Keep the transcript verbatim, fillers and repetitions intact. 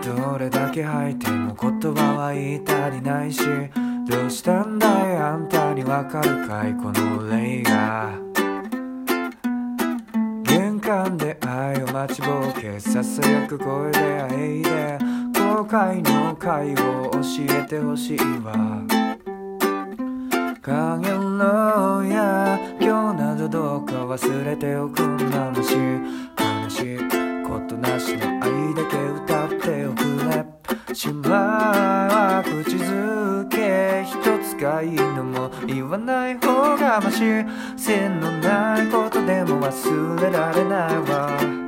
どれだけ吐いても言葉は言い足りないし、どうしたんだいあんたにわかるかいこの霊が。玄関で愛を待ちぼうけ、ささやく声であえいで、後悔の回を教えてほしいわ。影のや今日などどうか忘れておくんなまし、悲しいことなしの愛だけ歌っておくれ。姉妹は口づけ一つがいいのも言わない方がまし、線のないことでも忘れられないわ。